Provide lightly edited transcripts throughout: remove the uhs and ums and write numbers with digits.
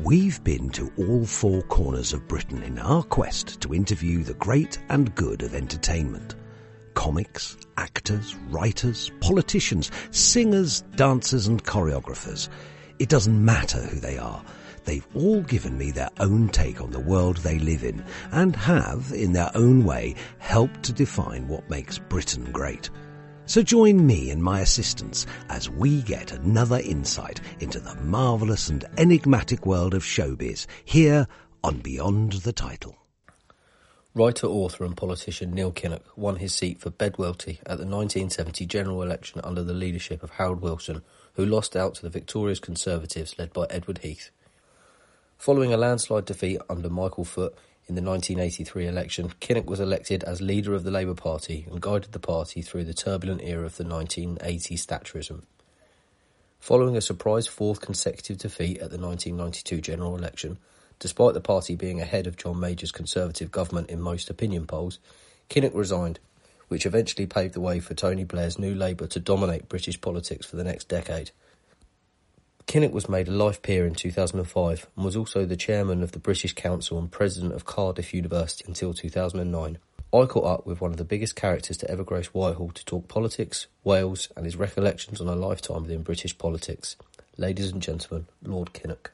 We've been to all four corners of Britain in our quest to interview the great and good of entertainment. Comics, actors, writers, politicians, singers, dancers and choreographers. It doesn't matter who they are. They've all given me their own take on the world they live in and have, in their own way, helped to define what makes Britain great. So join me and my assistants as we get another insight into the marvellous and enigmatic world of showbiz here on Beyond the Title. Writer, author and politician Neil Kinnock won his seat for Bedwellty at the 1970 general election under the leadership of Harold Wilson, who lost out to the victorious Conservatives led by Edward Heath. Following a landslide defeat under Michael Foot in the 1983 election, Kinnock was elected as leader of the Labour Party and guided the party through the turbulent era of the 1980s Thatcherism. Following a surprise fourth consecutive defeat at the 1992 general election, despite the party being ahead of John Major's Conservative government in most opinion polls, Kinnock resigned, which eventually paved the way for Tony Blair's New Labour to dominate British politics for the next decade. Kinnock was made a life peer in 2005 and was also the chairman of the British Council and president of Cardiff University until 2009. I caught up with one of the biggest characters to ever grace Whitehall to talk politics, Wales and his recollections on a lifetime within British politics. Ladies and gentlemen, Lord Kinnock.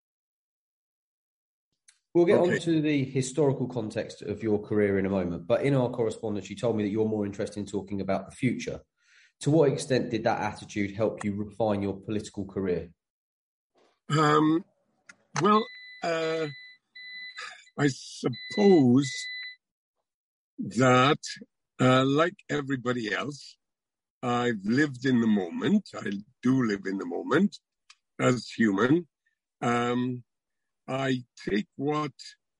We'll get on to the historical context of your career in a moment, but in our correspondence you told me that you're more interested in talking about the future. To what extent did that attitude help you refine your political career? I suppose that, like everybody else, I've lived in the moment. I do live in the moment as human. I take what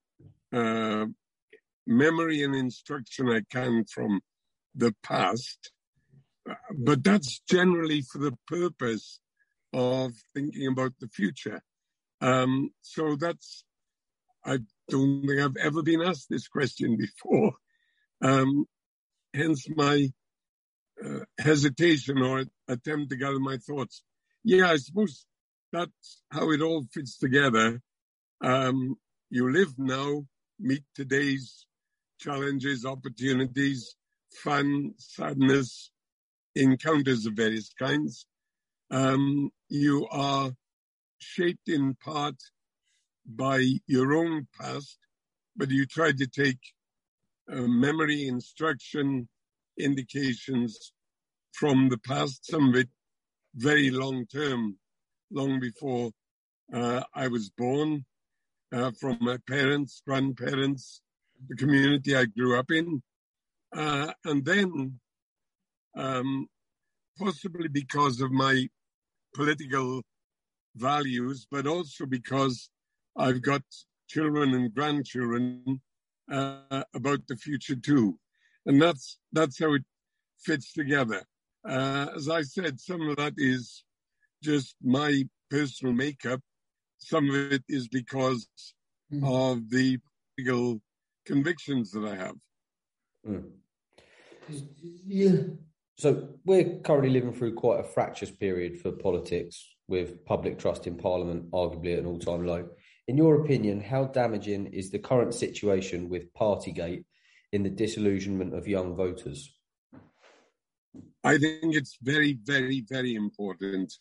memory and instruction I can from the past, but that's generally for the purpose of thinking about the future. So that's, I don't think I've ever been asked this question before. Hence my hesitation or attempt to gather my thoughts. Yeah, I suppose that's how it all fits together. You live now, meet today's challenges, opportunities, fun, sadness, encounters of various kinds. You are shaped in part by your own past, but you try to take memory, instruction, indications from the past, some of it very long-term, long before I was born, from my parents, grandparents, the community I grew up in. And then, possibly because of my political values, but also because I've got children and grandchildren about the future too. And that's how it fits together. As I said, some of that is just my personal makeup. Some of it is because of the political convictions that I have. Yeah. So we're currently living through quite a fractious period for politics, with public trust in Parliament arguably at an all-time low. In your opinion, how damaging is the current situation with Partygate in the disillusionment of young voters? I think it's very, very, very important.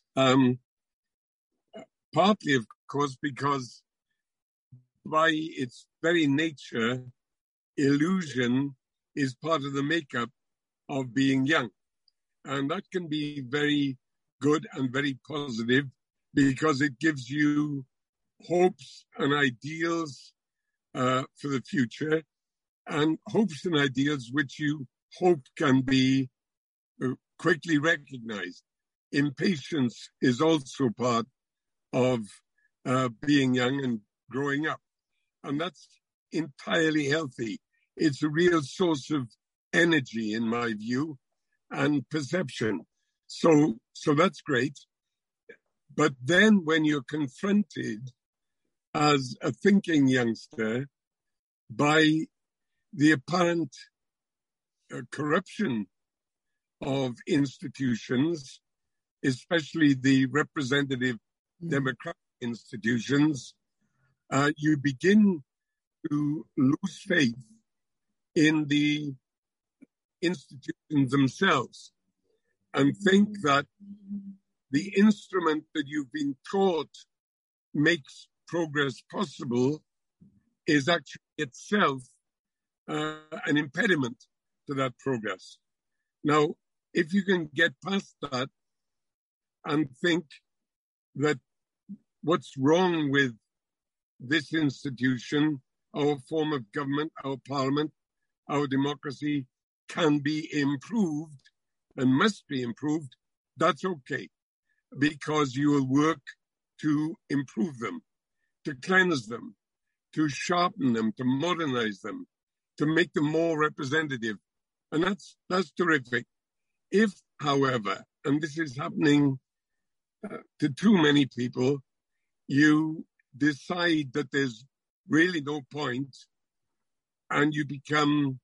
Partly, of course, because by its very nature, illusion is part of the makeup of being young. And that can be very good and very positive because it gives you hopes and ideals for the future, and hopes and ideals which you hope can be quickly recognized. Impatience is also part of being young and growing up. And that's entirely healthy. It's a real source of energy, in my view, and perception. So that's great. But then when you're confronted as a thinking youngster by the apparent corruption of institutions, especially the representative democratic institutions, you begin to lose faith in the institutions themselves and think that the instrument that you've been taught makes progress possible is actually itself an impediment to that progress. Now, if you can get past that and think that what's wrong with this institution, our form of government, our parliament, our democracy can be improved and must be improved, that's okay, because you will work to improve them, to cleanse them, to sharpen them, to modernize them, to make them more representative. And that's terrific. If, however, and this is happening to too many people, you decide that there's really no point and you become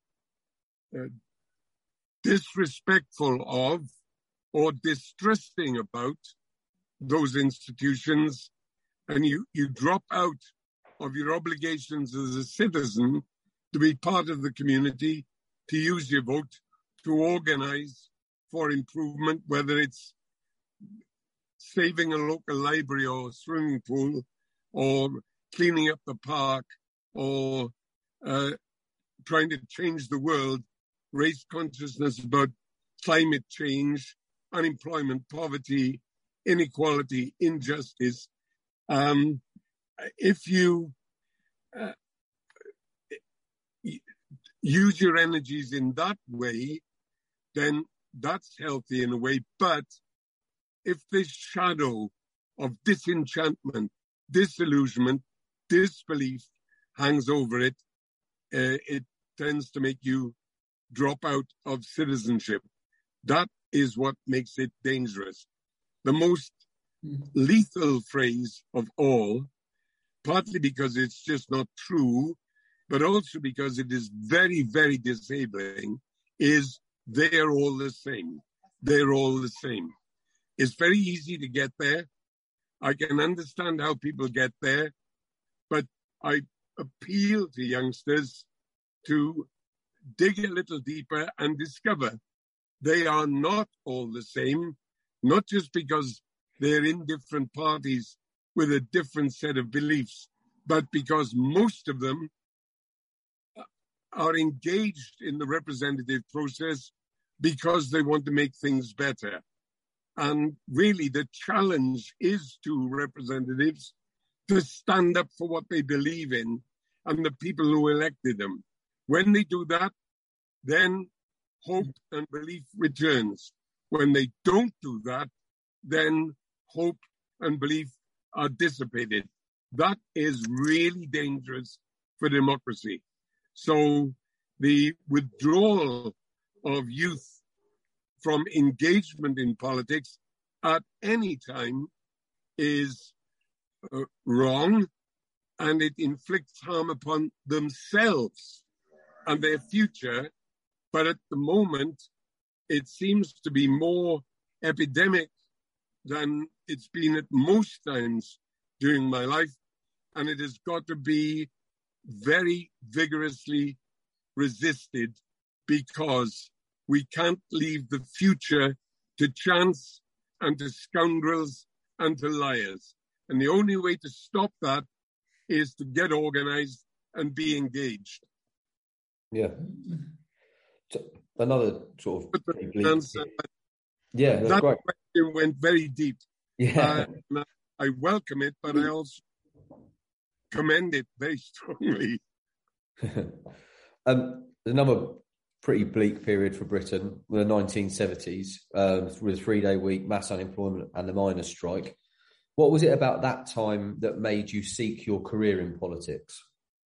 disrespectful of or distrusting about those institutions, and you drop out of your obligations as a citizen to be part of the community, to use your vote, to organize for improvement, whether it's saving a local library or swimming pool, or cleaning up the park, or trying to change the world, raise consciousness about climate change, unemployment, poverty, inequality, injustice. If you use your energies in that way, then that's healthy in a way. But if this shadow of disenchantment, disillusionment, disbelief hangs over it, it tends to make you drop out of citizenship. That is what makes it dangerous. The most lethal phrase of all, partly because it's just not true, but also because it is very, very disabling, is they're all the same. They're all the same. It's very easy to get there. I can understand how people get there, but I appeal to youngsters to dig a little deeper and discover they are not all the same, not just because they're in different parties with a different set of beliefs, but because most of them are engaged in the representative process because they want to make things better. And really the challenge is to representatives to stand up for what they believe in and the people who elected them. When they do that, then hope and belief returns. When they don't do that, then hope and belief are dissipated. That is really dangerous for democracy. So the withdrawal of youth from engagement in politics at any time is wrong, and it inflicts harm upon themselves and their future. But at the moment, it seems to be more epidemic than it's been at most times during my life, and it has got to be very vigorously resisted, because we can't leave the future to chance and to scoundrels and to liars. And the only way to stop that is to get organized and be engaged. Yeah. So another sort of... That great. question went very deep. Yeah. I welcome it, but I also commend it very strongly. Another pretty bleak period for Britain, the 1970s, with a 3-day week, mass unemployment and the miners' strike. What was it about that time that made you seek your career in politics?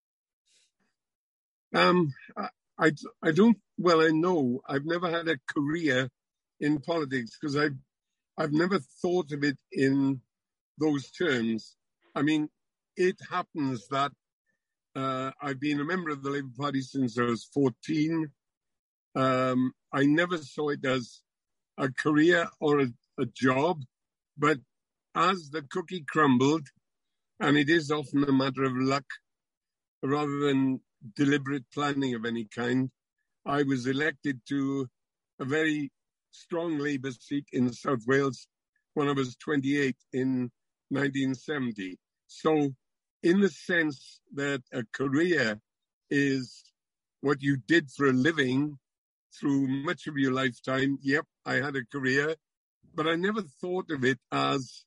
I don't, well, I know I've never had a career in politics because I've never thought of it in those terms. I mean, it happens that I've been a member of the Labour Party since I was 14. I never saw it as a career or a job, but as the cookie crumbled and it is often a matter of luck rather than deliberate planning of any kind. I was elected to a very strong Labour seat in South Wales when I was 28 in 1970. So in the sense that a career is what you did for a living through much of your lifetime, yep, I had a career, but I never thought of it as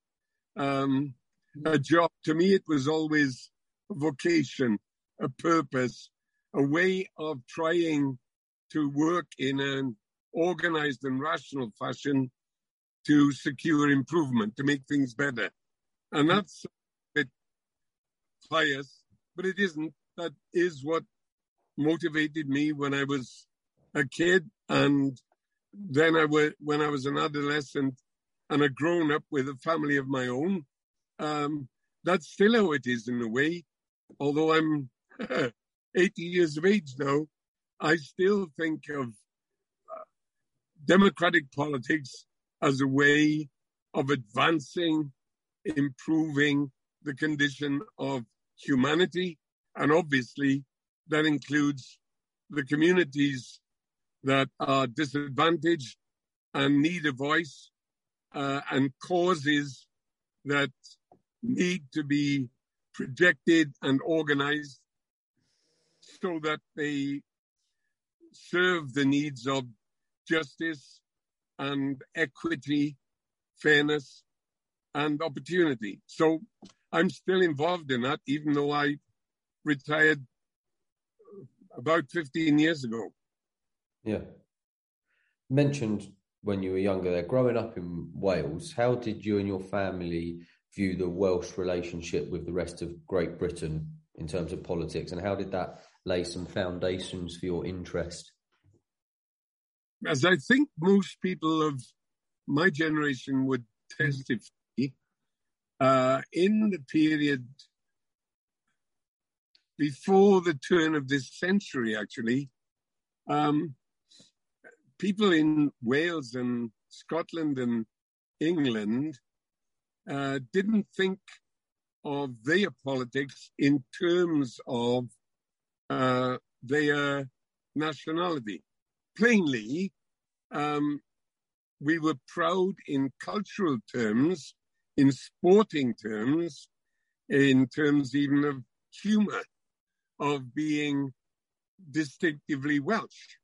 a job. To me, it was always a vocation, a purpose, a way of trying to work in an organized and rational fashion to secure improvement, to make things better. And that's a bit pious, but it isn't. That is what motivated me when I was a kid, and then when I was an adolescent and a grown up with a family of my own. That's still how it is in a way. Although I'm 80 years of age now, I still think of democratic politics as a way of advancing, improving the condition of humanity. And obviously, that includes the communities that are disadvantaged and need a voice, and causes that need to be projected and organized so that they serve the needs of justice and equity, fairness, and opportunity. So I'm still involved in that, even though I retired about 15 years ago. Yeah. Mentioned when you were younger there, growing up in Wales, how did you and your family view the Welsh relationship with the rest of Great Britain in terms of politics, and how did that lay some foundations for your interest? As I think most people of my generation would testify, in the period before the turn of this century, actually, people in Wales and Scotland and England didn't think of their politics in terms of their nationality. Plainly, we were proud in cultural terms, in sporting terms, in terms even of humour, of being distinctively Welsh.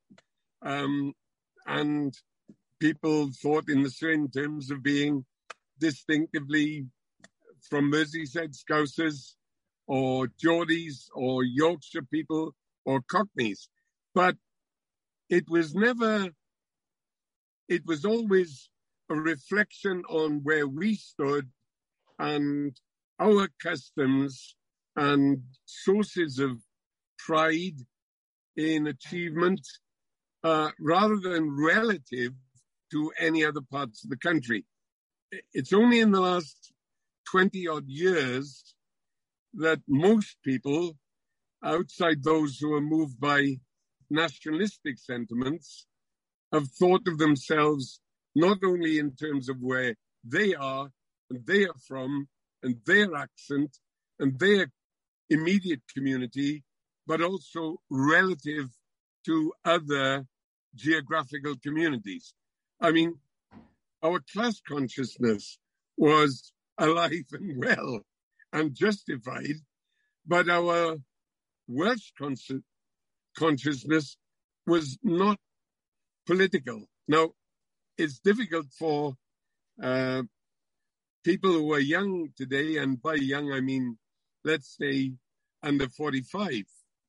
And people thought in the same terms of being distinctively from Merseyside Scousers or Geordies or Yorkshire people or Cockneys. But it was always a reflection on where we stood and our customs and sources of pride in achievement, rather than relative to any other parts of the country. It's only in the last 20-odd years that most people, outside those who are moved by nationalistic sentiments, have thought of themselves not only in terms of where they are and they are from and their accent and their immediate community, but also relative to other geographical communities. I mean, our class consciousness was alive and well and justified, but our Welsh consciousness was not political. Now, it's difficult for people who are young today, and by young I mean, let's say, under 45,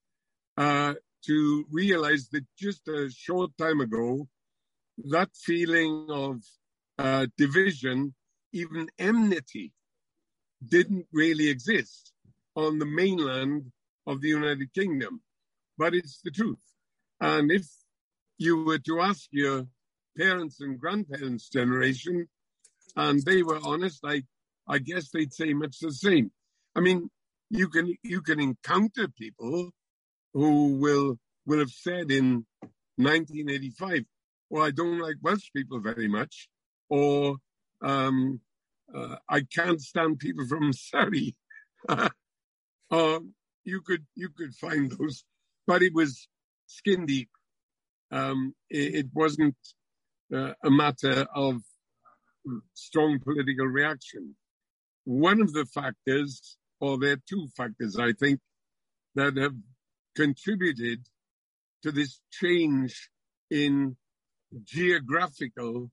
to realize that just a short time ago, that feeling of division, even enmity, didn't really exist on the mainland of the United Kingdom. But it's the truth. And if you were to ask your parents and grandparents' generation, and they were honest, I guess they'd say much the same. I mean, you can encounter people who will have said in 1985, well, I don't like Welsh people very much, or I can't stand people from Surrey. You could find those, but it was skin deep. It wasn't a matter of strong political reaction. One of the factors, or there are two factors, I think, that have contributed to this change in geographical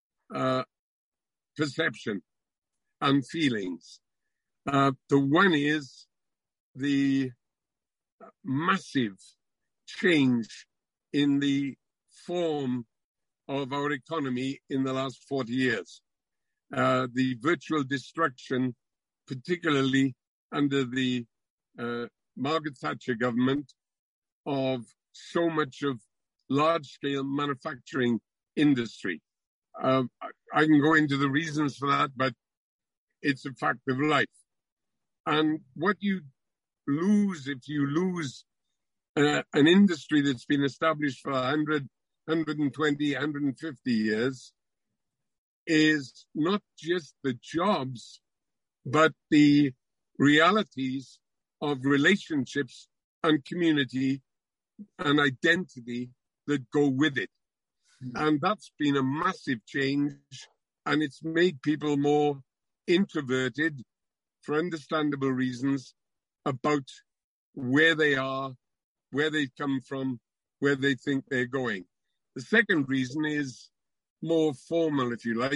perception and feelings. The one is the massive change in the form of our economy in the last 40 years. The virtual destruction, particularly under the Margaret Thatcher government, of so much of large-scale manufacturing industry. I can go into the reasons for that, but it's a fact of life. And what you lose if you lose an industry that's been established for 100, 120, 150 years is not just the jobs, but the realities of relationships and community and identity that go with it. And that's been a massive change, and it's made people more introverted for understandable reasons about where they are, where they've come from, where they think they're going. The second reason is more formal, if you like.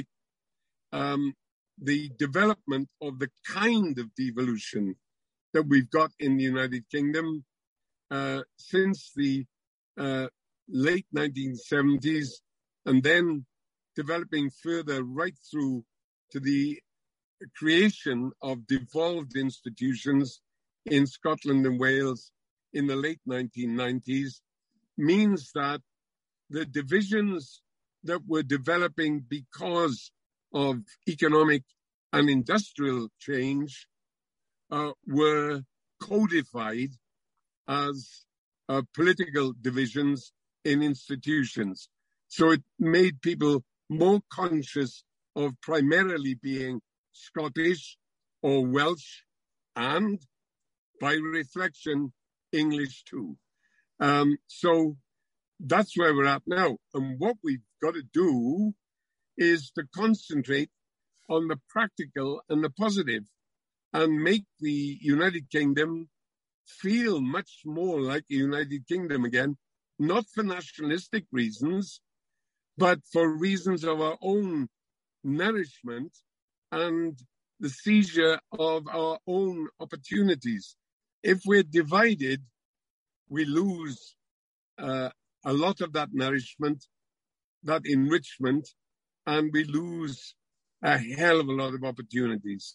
The development of the kind of devolution that we've got in the United Kingdom since the late 1970s, and then developing further right through to the creation of devolved institutions in Scotland and Wales in the late 1990s, means that the divisions that were developing because of economic and industrial change were codified as political divisions in institutions. So it made people more conscious of primarily being Scottish or Welsh, and by reflection, English too. So that's where we're at now. And what we've got to do is to concentrate on the practical and the positive and make the United Kingdom feel much more like the United Kingdom again, not for nationalistic reasons, but for reasons of our own nourishment and the seizure of our own opportunities. If we're divided, we lose a lot of that nourishment, that enrichment, and we lose a hell of a lot of opportunities.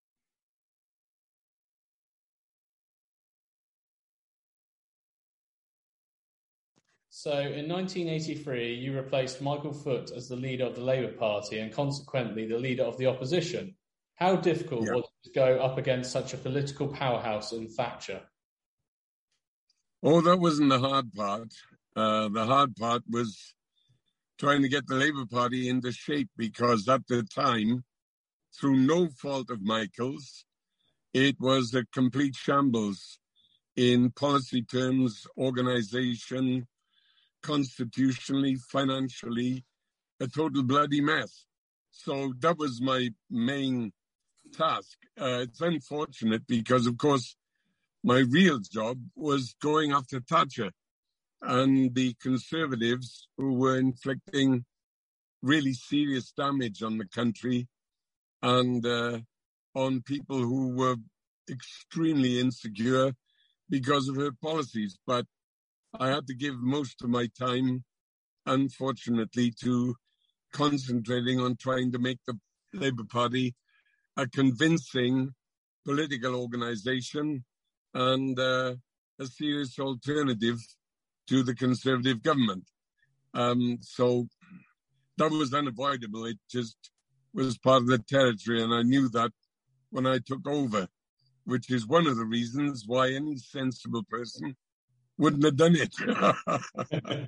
So in 1983, you replaced Michael Foot as the leader of the Labour Party and consequently the leader of the opposition. How difficult was it to go up against such a political powerhouse in Thatcher? Oh, that wasn't the hard part. The hard part was trying to get the Labour Party into shape, because at the time, through no fault of Michael's, it was a complete shambles in policy terms, organisation, constitutionally, financially, a total bloody mess. So that was my main task. It's unfortunate because, of course, my real job was going after Thatcher and the Conservatives who were inflicting really serious damage on the country and on people who were extremely insecure because of her policies. But I had to give most of my time, unfortunately, to concentrating on trying to make the Labour Party a convincing political organisation and a serious alternative to the Conservative government. So that was unavoidable. It just was part of the territory, and I knew that when I took over, which is one of the reasons why any sensible person wouldn't have done it.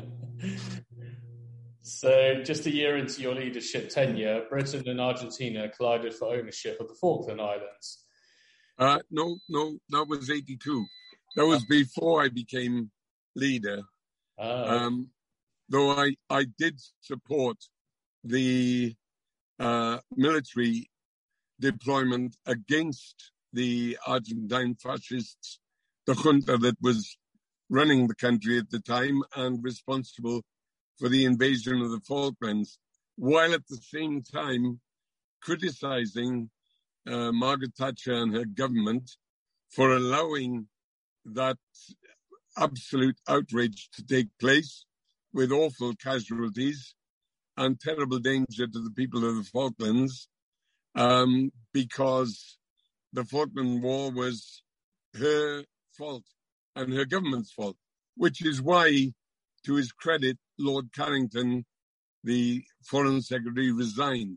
So just a year into your leadership tenure, Britain and Argentina collided for ownership of the Falkland Islands. No, that was 82. That was before I became leader. Though I did support the military deployment against the Argentine fascists, the junta that was running the country at the time and responsible for the invasion of the Falklands, while at the same time criticizing Margaret Thatcher and her government for allowing that absolute outrage to take place with awful casualties and terrible danger to the people of the Falklands, because the Falkland War was her fault and her government's fault, which is why, to his credit, Lord Carrington, the Foreign Secretary, resigned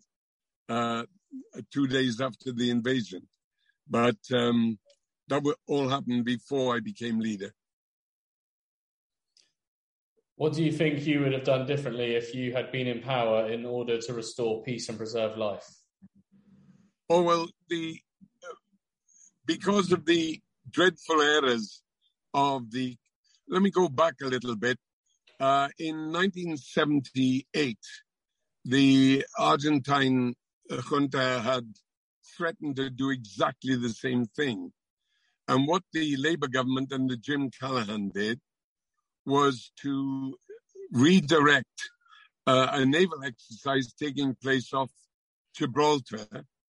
2 days after the invasion. But that would all happen before I became leader. What do you think you would have done differently if you had been in power in order to restore peace and preserve life? Oh, well, because of the dreadful errors of the... Let me go back a little bit. In 1978, the Argentine junta had threatened to do exactly the same thing. And what the Labour government under Jim Callaghan did was to redirect a naval exercise taking place off Gibraltar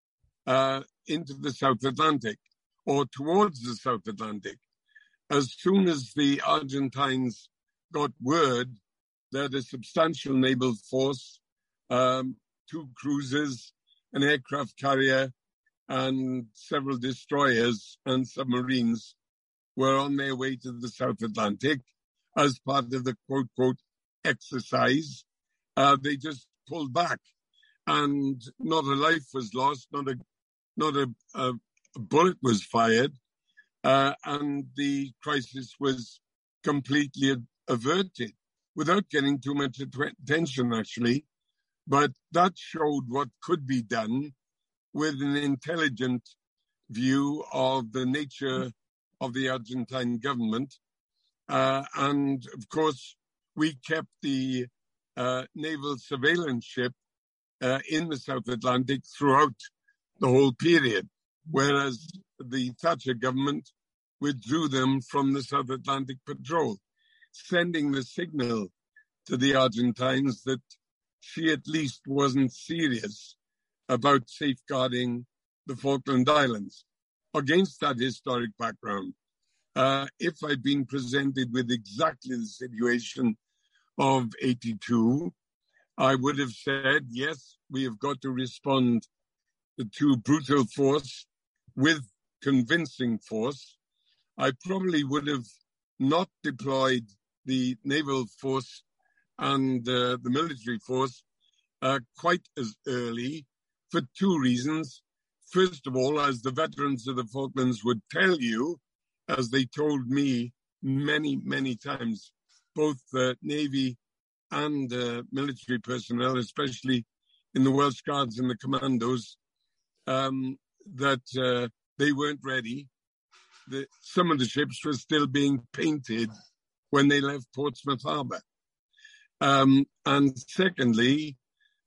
into the South Atlantic, or towards the South Atlantic. As soon as the Argentines got word that a substantial naval force, 2 cruisers, an aircraft carrier, and several destroyers and submarines were on their way to the South Atlantic as part of the quote exercise, they just pulled back, and not a life was lost, not a bullet was fired, and the crisis was completely averted without getting too much attention, actually. But that showed what could be done with an intelligent view of the nature of the Argentine government. And of course, we kept the naval surveillance ship in the South Atlantic throughout the whole period, whereas the Thatcher government withdrew them from the South Atlantic Patrol, sending the signal to the Argentines that she at least wasn't serious about safeguarding the Falkland Islands. Against that historic background, if I'd been presented with exactly the situation of 82, I would have said, yes, we have got to respond to brutal force with convincing force. I probably would have not deployed the naval force and the military force quite as early for 2 reasons. First of all, as the veterans of the Falklands would tell you, as they told me many, many times, both Navy and military personnel, especially in the Welsh Guards and the Commandos, that they weren't ready. Some of the ships were still being painted when they left Portsmouth Harbour. And secondly,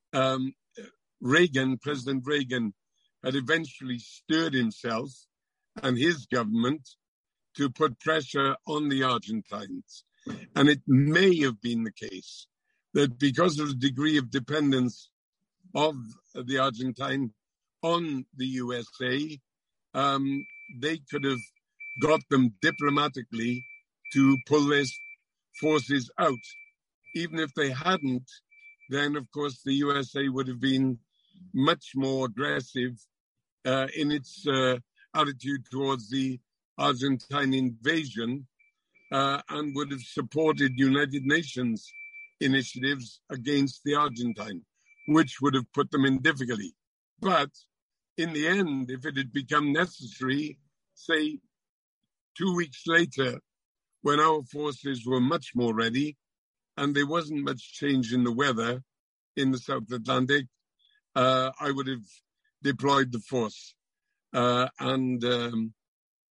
President Reagan had eventually stirred himself and his government to put pressure on the Argentines. And it may have been the case that because of the degree of dependence of the Argentine on the USA, they could have got them diplomatically to pull their forces out. Even if they hadn't, then of course the USA would have been much more aggressive in its attitude towards the Argentine invasion and would have supported United Nations initiatives against the Argentine, which would have put them in difficulty. But in the end, if it had become necessary, say 2 weeks later, when our forces were much more ready and there wasn't much change in the weather in the South Atlantic, I would have deployed the force. And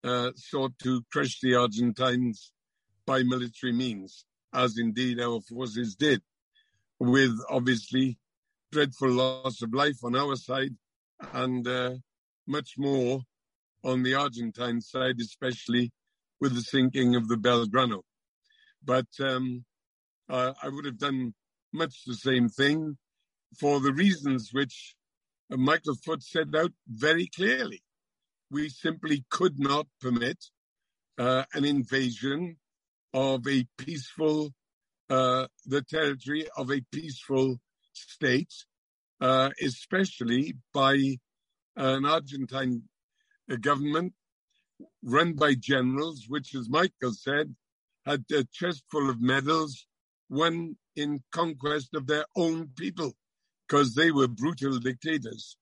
sought to crush the Argentines by military means, as indeed our forces did, with obviously dreadful loss of life on our side and much more on the Argentine side, especially with the sinking of the Belgrano. But I would have done much the same thing for the reasons which Michael Foot set out very clearly. We simply could not permit an invasion of a peaceful, the territory of a peaceful state, especially by an Argentine government run by generals, which, as Michael said, had a chest full of medals won in conquest of their own people, because they were brutal dictators.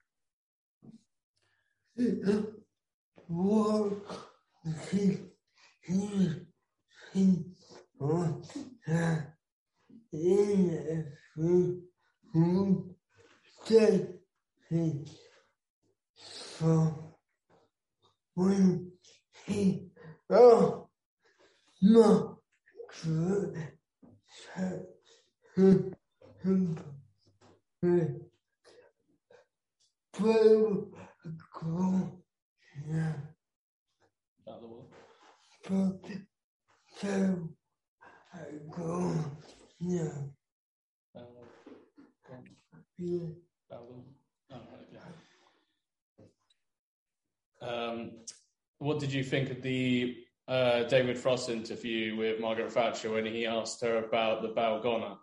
What did you think of the David Frost interview with Margaret Thatcher when he asked her about the Balgona?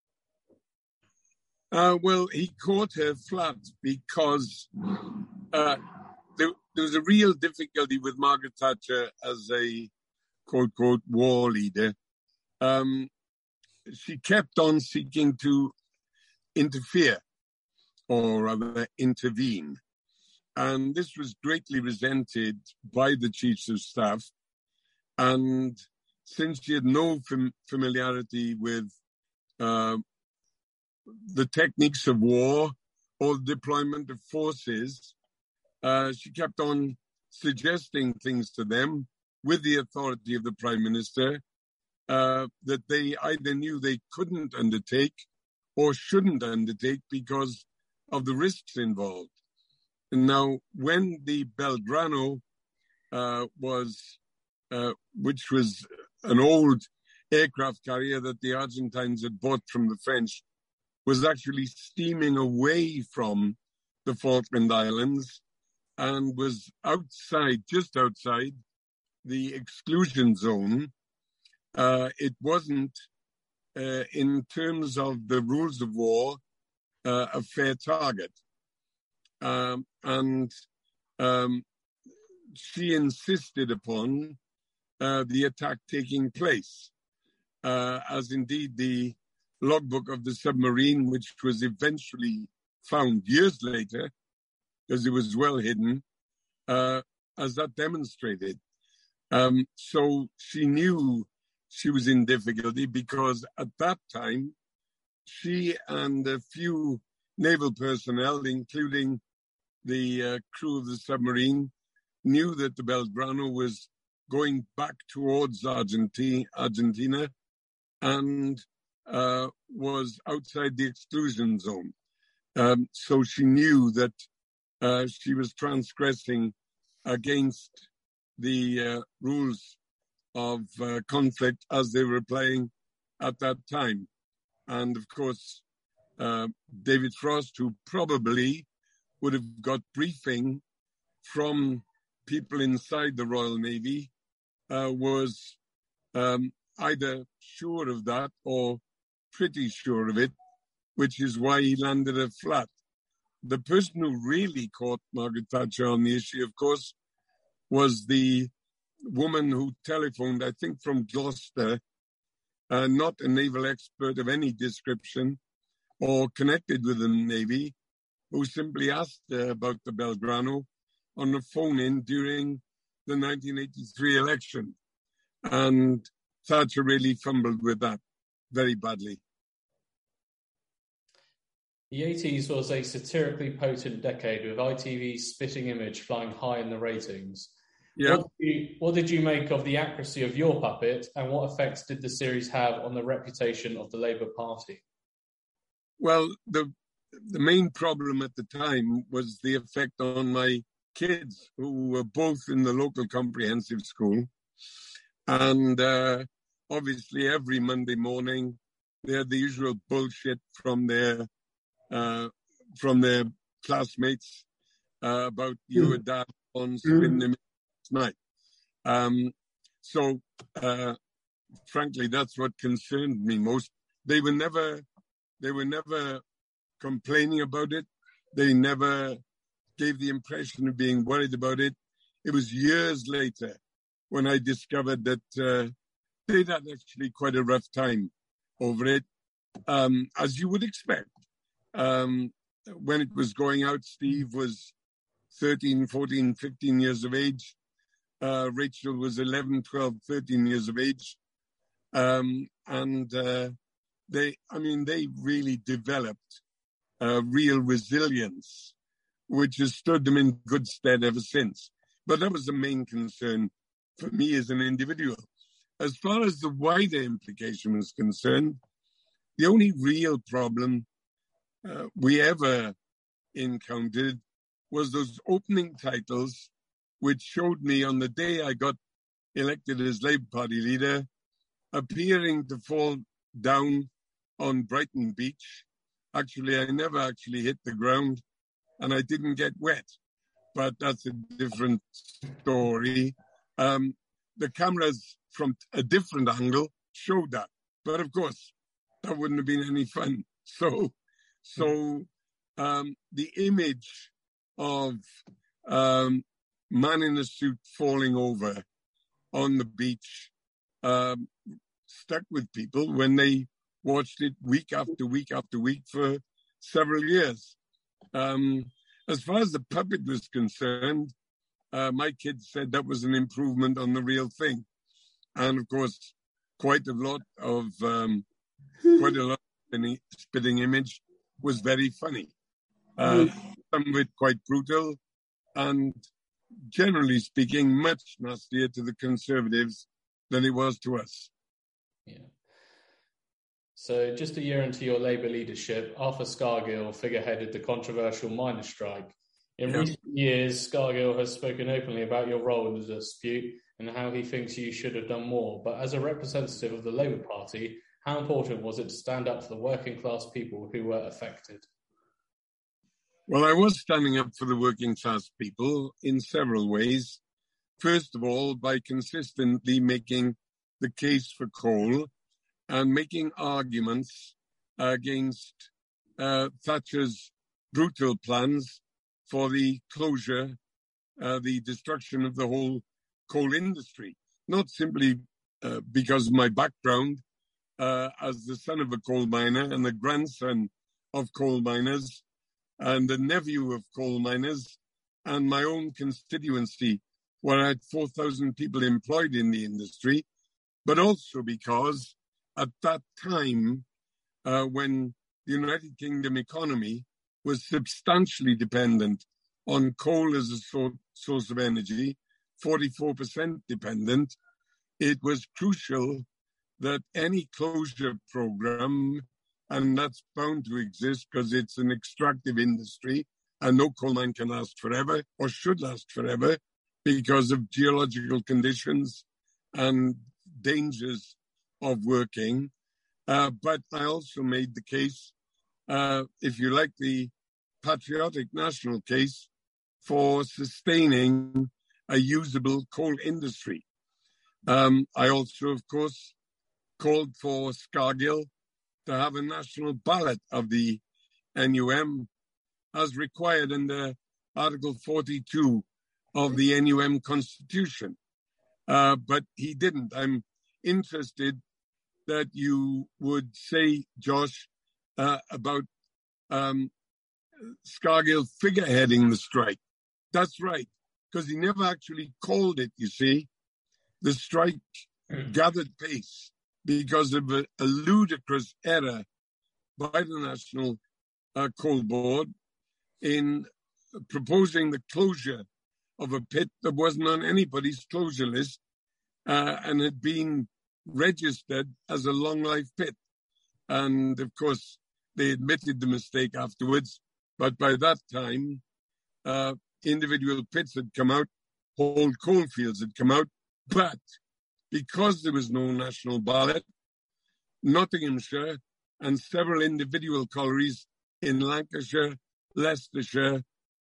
Well, he caught her flat because there was a real difficulty with Margaret Thatcher as a quote-quote war leader. She kept on seeking to interfere, or rather intervene. And this was greatly resented by the chiefs of staff. And since she had no familiarity with the techniques of war or the deployment of forces, she kept on suggesting things to them with the authority of the Prime Minister that they either knew they couldn't undertake or shouldn't undertake because of the risks involved. Now, when the Belgrano which was an old aircraft carrier that the Argentines had bought from the French, was actually steaming away from the Falkland Islands and was just outside the exclusion zone. It wasn't, in terms of the rules of war, a fair target. And she insisted upon the attack taking place, as indeed the logbook of the submarine, which was eventually found years later, because it was well hidden, as that demonstrated. So she knew she was in difficulty because at that time, she and a few naval personnel, including the crew of the submarine, knew that the Belgrano was going back towards Argentina and was outside the exclusion zone. So she knew that she was transgressing against the rules of conflict as they were playing at that time. And of course, David Frost, who probably would have got briefing from people inside the Royal Navy, was either sure of that or pretty sure of it, which is why he landed her flat. The person who really caught Margaret Thatcher on the issue, of course, was the woman who telephoned, I think from Gloucester, not a naval expert of any description or connected with the Navy, who simply asked her about the Belgrano on the phone-in during the 1983 election. And Thatcher really fumbled with that very badly. The 80s was a satirically potent decade, with ITV's Spitting Image flying high in the ratings. Yeah. What did you make of the accuracy of your puppet, and what effects did the series have on the reputation of the Labour Party? Well, the main problem at the time was the effect on my kids, who were both in the local comprehensive school. And obviously every Monday morning, they had the usual bullshit from their classmates about you and Dad on spin them night. So frankly, that's what concerned me most. They were never complaining about it. They never gave the impression of being worried about it. It was years later when I discovered that they'd had actually quite a rough time over it, as you would expect. When it was going out, Steve was 13, 14, 15 years of age. Rachel was 11, 12, 13 years of age. They really developed real resilience, which has stood them in good stead ever since. But that was the main concern for me as an individual. As far as the wider implication was concerned, the only real problem we ever encountered was those opening titles, which showed me on the day I got elected as Labour Party leader, appearing to fall down on Brighton Beach. Actually, I never actually hit the ground, and I didn't get wet. But that's a different story. The cameras from a different angle showed that. But of course, that wouldn't have been any fun. So the image of man in a suit falling over on the beach stuck with people when they watched it week after week after week for several years. As far as the puppet was concerned, my kids said that was an improvement on the real thing. And of course, quite a lot of spitting image was very funny. Some of it quite brutal, and generally speaking, much nastier to the Conservatives than it was to us. Yeah. So just a year into your Labour leadership, Arthur Scargill figureheaded the controversial miners' strike. In recent years, Scargill has spoken openly about your role in the dispute and how he thinks you should have done more. But as a representative of the Labour Party, how important was it to stand up for the working class people who were affected? Well, I was standing up for the working class people in several ways. First of all, by consistently making the case for coal and making arguments against Thatcher's brutal plans for the closure, the destruction of the whole coal industry. Not simply because of my background as the son of a coal miner and the grandson of coal miners and the nephew of coal miners, and my own constituency where I had 4,000 people employed in the industry, but also because at that time, when the United Kingdom economy was substantially dependent on coal as a source of energy, 44% dependent, it was crucial that any closure program, and that's bound to exist because it's an extractive industry and no coal mine can last forever or should last forever because of geological conditions and dangers of working. But I also made the case, if you like, the patriotic national case for sustaining a usable coal industry. I also, of course, called for Scargill to have a national ballot of the NUM as required under Article 42 of the NUM Constitution. But he didn't. I'm interested that you would say, Josh, about Scargill figureheading the strike. That's right, because he never actually called it, you see. The strike gathered pace because of a ludicrous error by the National Coal Board in proposing the closure of a pit that wasn't on anybody's closure list and had been registered as a long life pit. And of course, they admitted the mistake afterwards. But by that time, individual pits had come out, whole coalfields had come out. But because there was no national ballot, Nottinghamshire and several individual collieries in Lancashire, Leicestershire,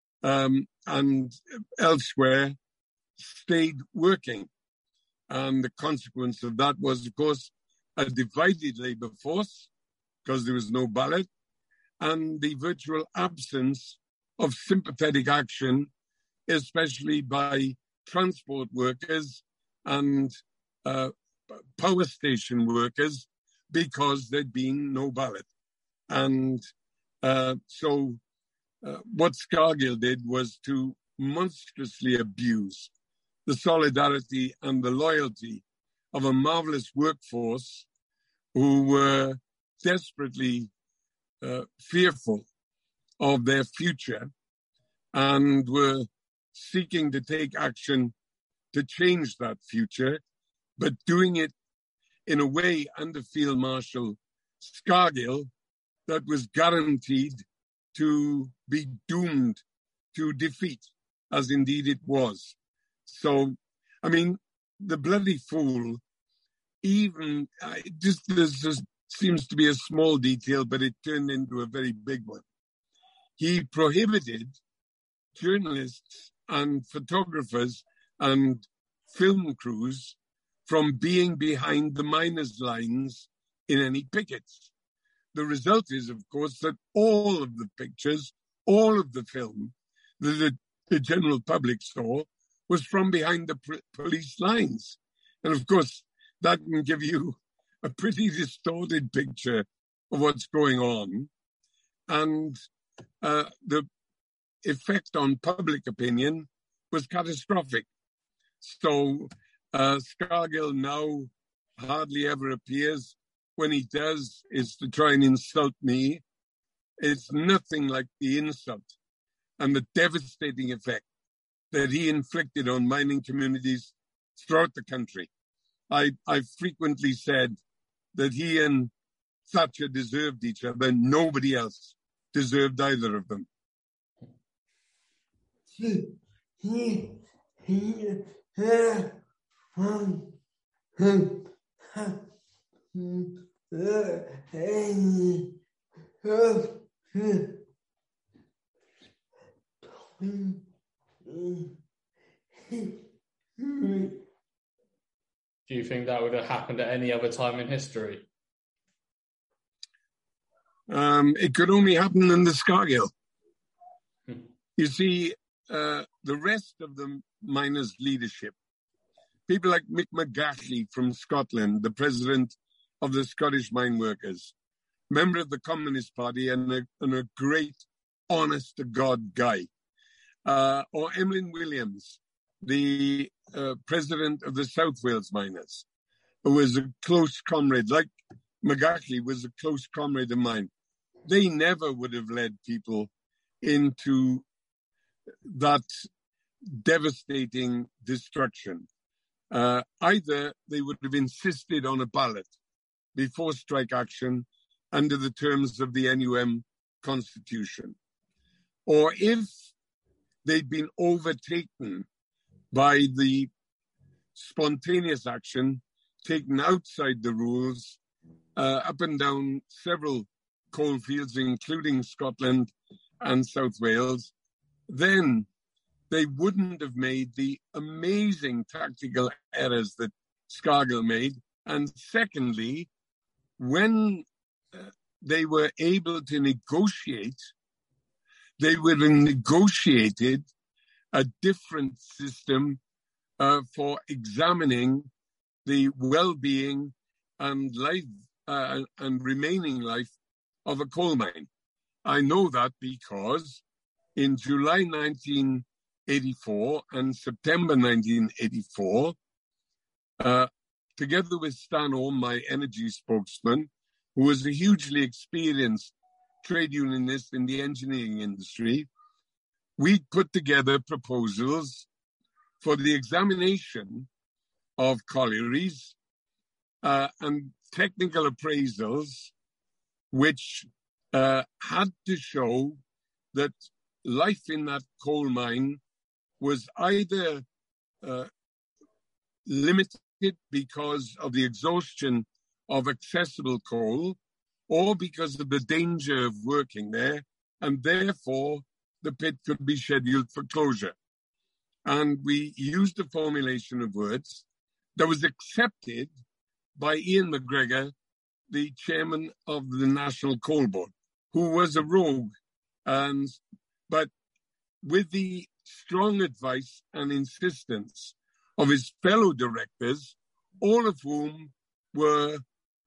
and elsewhere stayed working. And the consequence of that was, of course, a divided labour force, because there was no ballot, and the virtual absence of sympathetic action, especially by transport workers and power station workers, because there'd been no ballot. And so what Scargill did was to monstrously abuse the solidarity and the loyalty of a marvellous workforce who were desperately fearful of their future and were seeking to take action to change that future, but doing it in a way under Field Marshal Scargill that was guaranteed to be doomed to defeat, as indeed it was. So, I mean, the bloody fool, even, this seems to be a small detail, but it turned into a very big one. He prohibited journalists and photographers and film crews from being behind the miners' lines in any pickets. The result is, of course, that all of the pictures, all of the film that the general public saw was from behind the police lines. And of course, that can give you a pretty distorted picture of what's going on. And the effect on public opinion was catastrophic. So Scargill now hardly ever appears. When he does, is to try and insult me. It's nothing like the insult and the devastating effect that he inflicted on mining communities throughout the country. I frequently said that he and Thatcher deserved each other. Nobody else deserved either of them. Do you think that would have happened at any other time in history? It could only happen in the Scargill. You see, the rest of the miners' leadership, people like Mick McGachy from Scotland, the president of the Scottish Mine Workers, member of the Communist Party and a great, honest-to-God guy, or Emlyn Williams, the president of the South Wales Miners, who was a close comrade, like McGachy was a close comrade of mine. They never would have led people into that devastating destruction. Either they would have insisted on a ballot before strike action under the terms of the NUM Constitution, or if they'd been overtaken by the spontaneous action taken outside the rules up and down several coalfields, including Scotland and South Wales, then they wouldn't have made the amazing tactical errors that Scargill made. And secondly, when they were able to negotiate, they would have negotiated a different system for examining the well-being and life and remaining life of a coal mine. I know that because in July 1984 and September 1984, together with Stan Orme, my energy spokesman, who was a hugely experienced trade unionist in the engineering industry, we put together proposals for the examination of collieries and technical appraisals, which had to show that life in that coal mine was either limited because of the exhaustion of accessible coal or because of the danger of working there, and therefore the pit could be scheduled for closure. And we used a formulation of words that was accepted by Ian McGregor, the chairman of the National Coal Board, who was a rogue, but with the strong advice and insistence of his fellow directors, all of whom were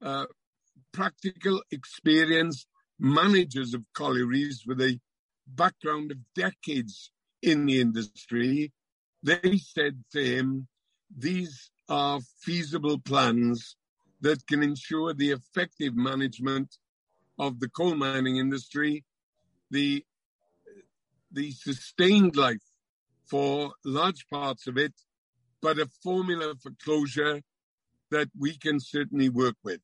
practical, experienced managers of collieries with a background of decades in the industry. They said to him, these are feasible plans that can ensure the effective management of the coal mining industry, the sustained life for large parts of it, but a formula for closure that we can certainly work with.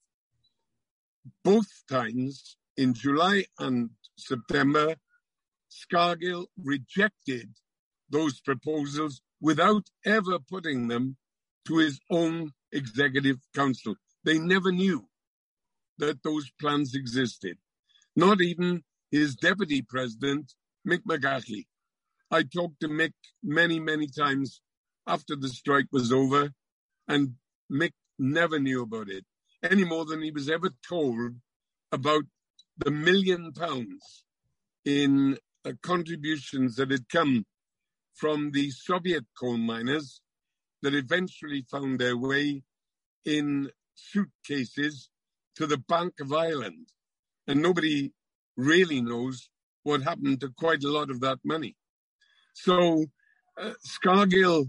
Both times, in July and September, Scargill rejected those proposals without ever putting them to his own executive council. They never knew that those plans existed. Not even his deputy president, Mick McGahey. I talked to Mick many, many times after the strike was over, and Mick never knew about it, any more than he was ever told about the £1 million in contributions that had come from the Soviet coal miners that eventually found their way in suitcases to the Bank of Ireland. And nobody really knows what happened to quite a lot of that money. So Scargill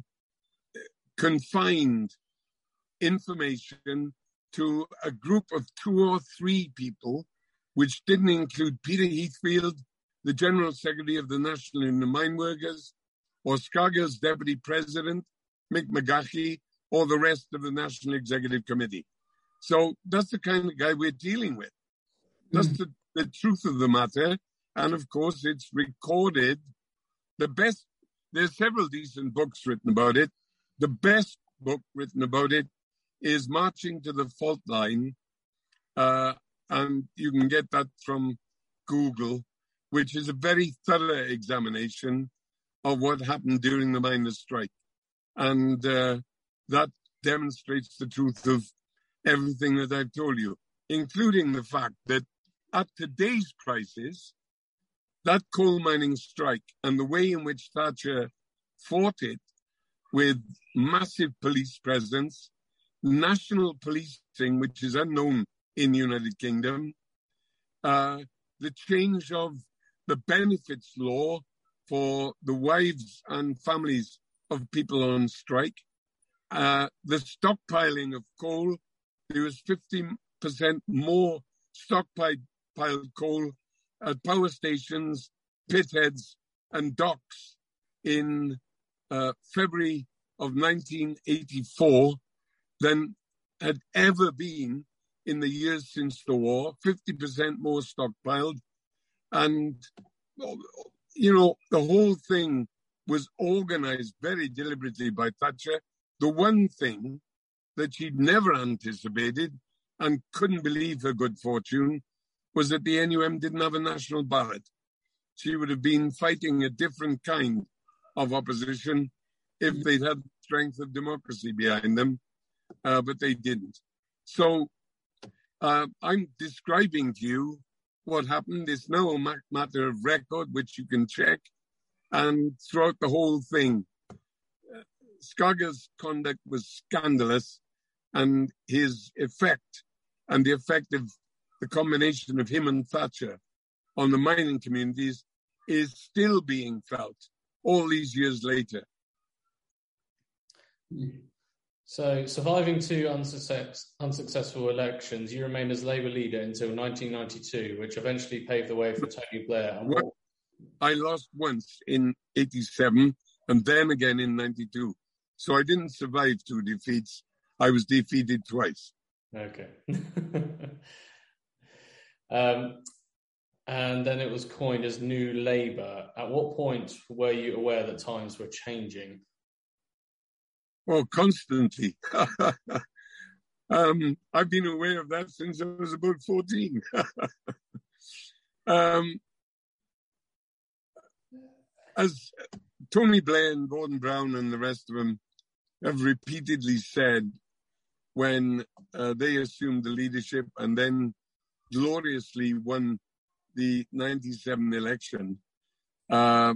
confined information to a group of 2 or 3 people, which didn't include Peter Heathfield, the General Secretary of the National Union of Mine Workers, or Scargill's Deputy President, Mick McGahey, or the rest of the National Executive Committee. So that's the kind of guy we're dealing with. That's the truth of the matter. And of course, it's recorded. There's several decent books written about it. The best book written about it is Marching to the Fault Line. And you can get that from Google, which is a very thorough examination of what happened during the miners' strike. And that demonstrates the truth of everything that I've told you, including the fact that at today's prices, that coal mining strike and the way in which Thatcher fought it with massive police presence, national policing, which is unknown in the United Kingdom, the change of the benefits law for the wives and families of people on strike, the stockpiling of coal. There was 50% more stockpiled coal at power stations, pitheads, and docks in February of 1984 than had ever been in the years since the war. 50% more stockpiled. And, you know, the whole thing was organized very deliberately by Thatcher. The one thing that she'd never anticipated and couldn't believe her good fortune was that the NUM didn't have a national ballot. She would have been fighting a different kind of opposition if they'd had the strength of democracy behind them, but they didn't. So I'm describing to you what happened. It's now a matter of record, which you can check. And throughout the whole thing, Scargill's conduct was scandalous, and his effect and the effect of the combination of him and Thatcher on the mining communities is still being felt all these years later. So, surviving 2 unsuccessful elections, you remained as Labour leader until 1992, which eventually paved the way for Tony Blair. I lost once in 87 and then again in 92. So I didn't survive 2 defeats. I was defeated twice. Okay. And then it was coined as New Labour. At what point were you aware that times were changing? Well, constantly. I've been aware of that since I was about 14. As Tony Blair and Gordon Brown and the rest of them have repeatedly said when they assumed the leadership and then gloriously won the 97 election, I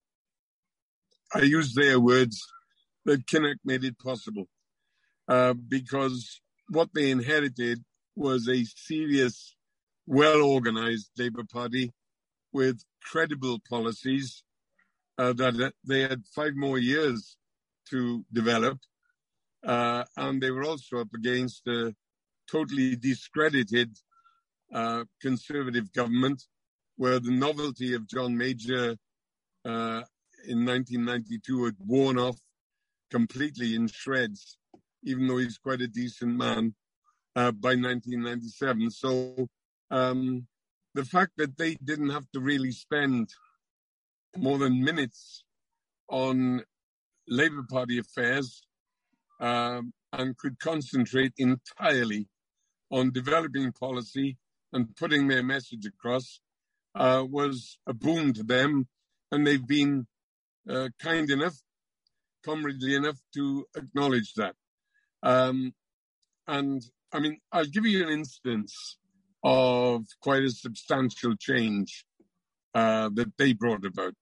use their words, that Kinnock made it possible because what they inherited was a serious, well-organized Labour Party with credible policies that they had 5 more years to develop. And they were also up against a totally discredited Conservative government where the novelty of John Major in 1992 had worn off completely in shreds, even though he's quite a decent man, by 1997. So the fact that they didn't have to really spend more than minutes on Labour Party affairs and could concentrate entirely on developing policy and putting their message across was a boon to them. And they've been kind enough, comradely enough to acknowledge that. And I mean, I'll give you an instance of quite a substantial change that they brought about.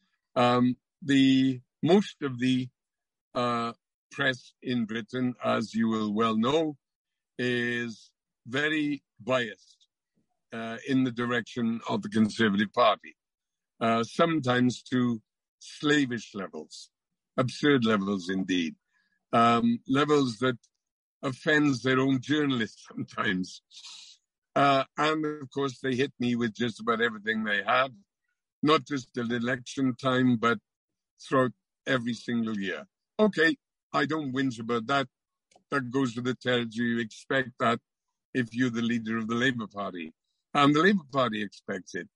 Most of the press in Britain, as you will well know, is very biased in the direction of the Conservative Party, sometimes to slavish levels, absurd levels indeed, levels that offends their own journalists sometimes. And of course, they hit me with just about everything they had, not just at election time, but throughout every single year. Okay, I don't whinge about that. That goes with the territory. You expect that if you're the leader of the Labour Party. And the Labour Party expects it.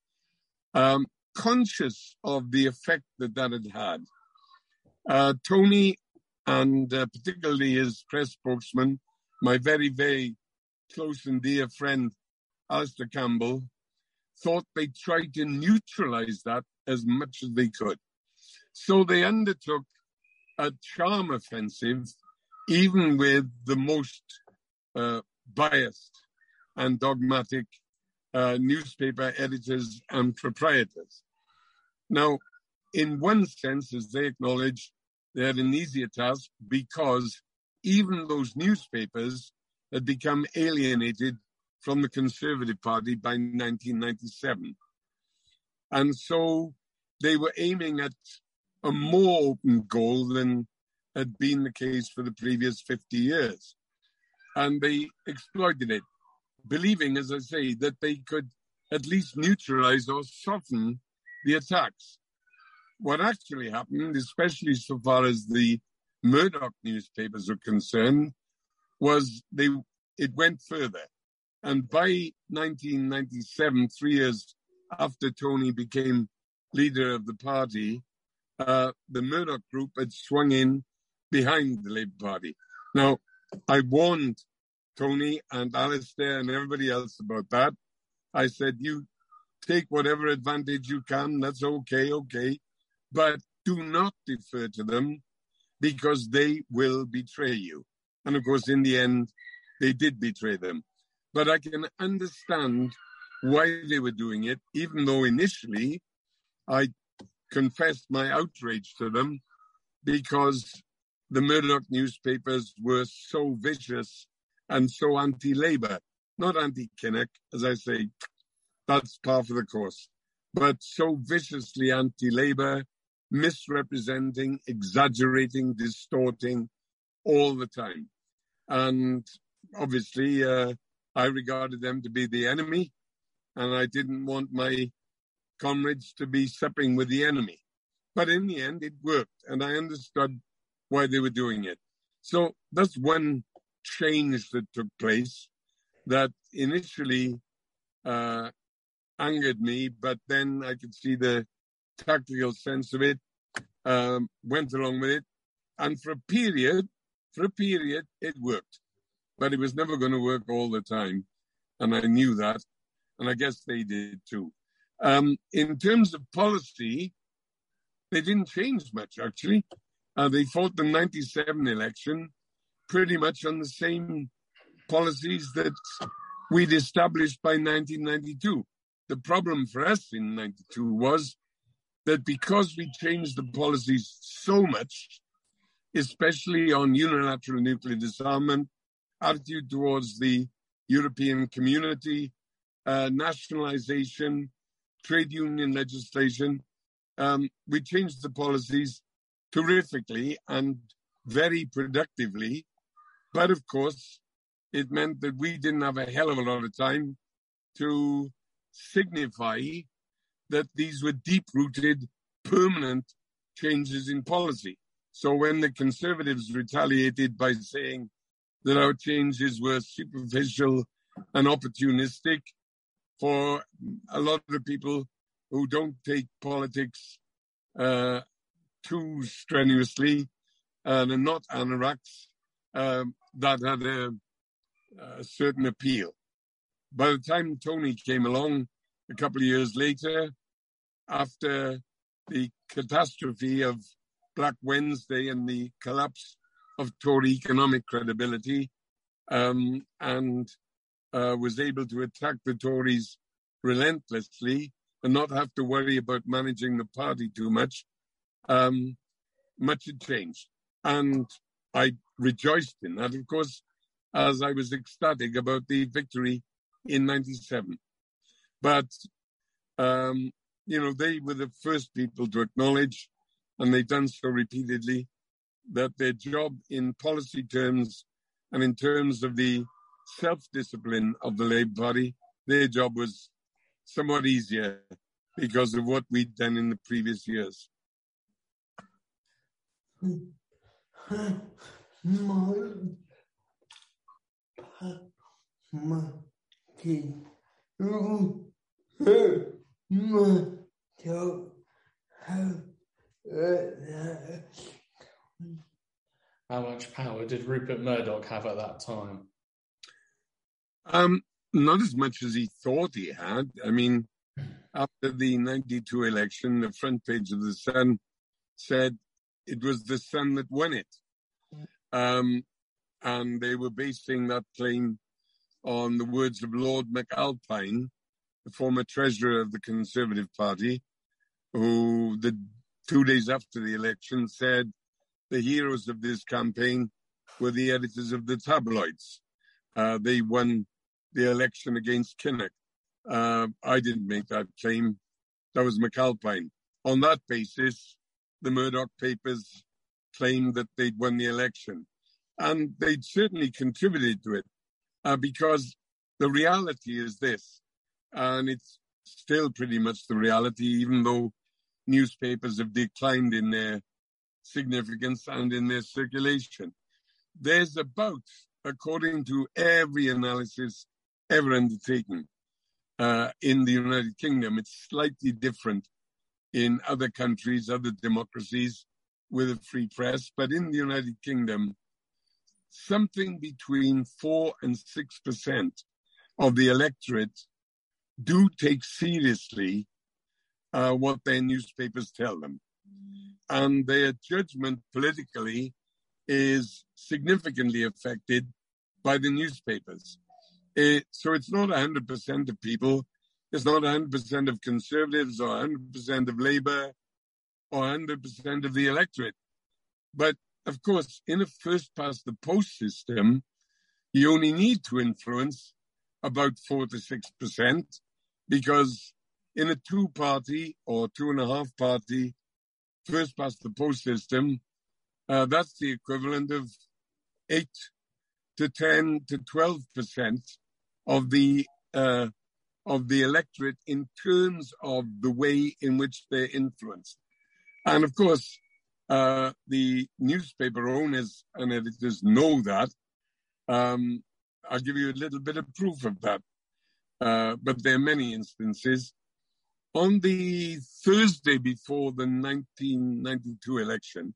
Conscious of the effect that had had, Tony and particularly his press spokesman, my very, very close and dear friend, Alistair Campbell, thought they'd try to neutralize that as much as they could. So they undertook a charm offensive, even with the most biased and dogmatic newspaper editors and proprietors. Now, in one sense, as they acknowledge, they had an easier task because even those newspapers had become alienated from the Conservative Party by 1997. And so they were aiming at a more open goal than had been the case for the previous 50 years. And they exploited it, believing, as I say, that they could at least neutralize or soften the attacks. What actually happened, especially so far as the Murdoch newspapers are concerned, was it went further. And by 1997, 3 years after Tony became leader of the party, the Murdoch group had swung in behind the Labour Party. Now, I warned Tony and Alistair and everybody else about that. I said, you take whatever advantage you can, that's okay, but do not defer to them because they will betray you. And of course, in the end, they did betray them. But I can understand why they were doing it, even though initially I confessed my outrage to them because the Murdoch newspapers were so vicious and so anti-Labour, not anti-Kinnock, as I say, that's par for the course, but so viciously anti-Labour, misrepresenting, exaggerating, distorting all the time. And obviously, I regarded them to be the enemy, and I didn't want my comrades to be supping with the enemy. But in the end, it worked, and I understood why they were doing it. So that's one change that took place that initially angered me, but then I could see the tactical sense of it, went along with it. And for a period, it worked. But it was never going to work all the time. And I knew that. And I guess they did too. In terms of policy, they didn't change much, actually. They fought the 97 election pretty much on the same policies that we'd established by 1992. The problem for us in 92 was that because we changed the policies so much, especially on unilateral nuclear disarmament, attitude towards the European community, nationalization, trade union legislation, we changed the policies terrifically and very productively. But of course, it meant that we didn't have a hell of a lot of time to signify that these were deep-rooted, permanent changes in policy. So when the Conservatives retaliated by saying that our changes were superficial and opportunistic, for a lot of people who don't take politics too strenuously and are not anoraks, that had a certain appeal. By the time Tony came along a couple of years later, after the catastrophe of Black Wednesday and the collapse of Tory economic credibility, and was able to attack the Tories relentlessly and not have to worry about managing the party too much, much had changed. And I rejoiced in that, of course, as I was ecstatic about the victory in 97. But, they were the first people to acknowledge, and they've done so repeatedly, that their job in policy terms and in terms of the self-discipline of the Labour Party, their job was somewhat easier because of what we'd done in the previous years. How much power did Rupert Murdoch have at that time? Not as much as he thought he had. I mean, after the 92 election, the front page of the Sun said it was the Sun that won it. And they were basing that claim on the words of Lord McAlpine, the former treasurer of the Conservative Party, who 2 days after the election said the heroes of this campaign were the editors of the tabloids. They won the election against Kinnock. I didn't make that claim. That was McAlpine. On that basis, the Murdoch papers claimed that they'd won the election. And they'd certainly contributed to it, because the reality is this, and it's still pretty much the reality, even though newspapers have declined in their significance and in their circulation. There's about, according to every analysis ever undertaken in the United Kingdom, it's slightly different in other countries, other democracies with a free press, but in the United Kingdom, something between 4 and 6% of the electorate do take seriously what their newspapers tell them. And their judgment politically is significantly affected by the newspapers. So it's not 100% of people. It's not 100% of Conservatives or 100% of Labour or 100% of the electorate. But of course, in a first-past-the-post system, you only need to influence about 4 to 6%, because in a two-party or 2.5-party first-past-the-post system, that's the equivalent of 8 to 10 to 12% of the electorate in terms of the way in which they're influenced. And of course, The newspaper owners and editors know that. I'll give you a little bit of proof of that. But there are many instances. On the Thursday before the 1992 election,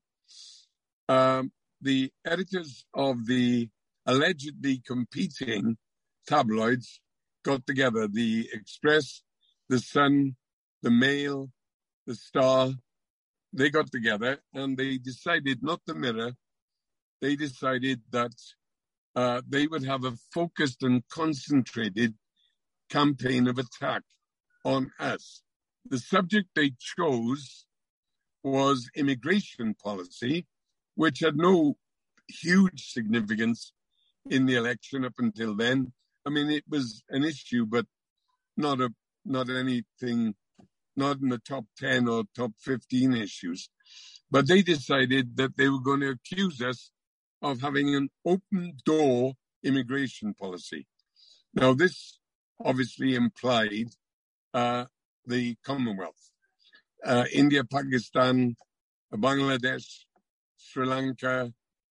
the editors of the allegedly competing tabloids got together, the Express, the Sun, the Mail, the Star. They got together and they decided, not the Mirror, they decided that they would have a focused and concentrated campaign of attack on us. The subject they chose was immigration policy, which had no huge significance in the election up until then. I mean, it was an issue, but not anything, not in the top 10 or top 15 issues. But they decided that they were going to accuse us of having an open door immigration policy. Now, this obviously implied the Commonwealth, India, Pakistan, Bangladesh, Sri Lanka,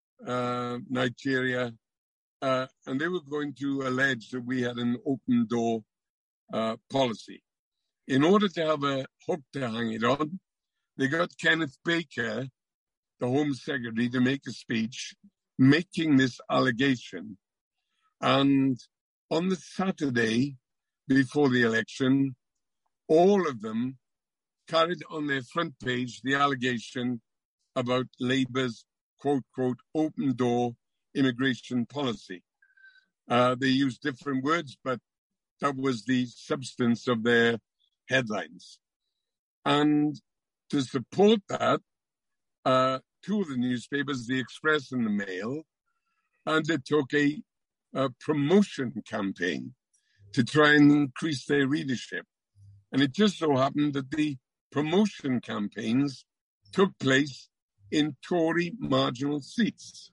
Nigeria, and they were going to allege that we had an open door policy. In order to have a hook to hang it on, they got Kenneth Baker, the Home Secretary, to make a speech making this allegation. And on the Saturday before the election, all of them carried on their front page the allegation about Labour's, quote, quote, open door immigration policy. They used different words, but that was the substance of their headlines. And to support that, two of the newspapers, the Express and the Mail, undertook a promotion campaign to try and increase their readership. And it just so happened that the promotion campaigns took place in Tory marginal seats,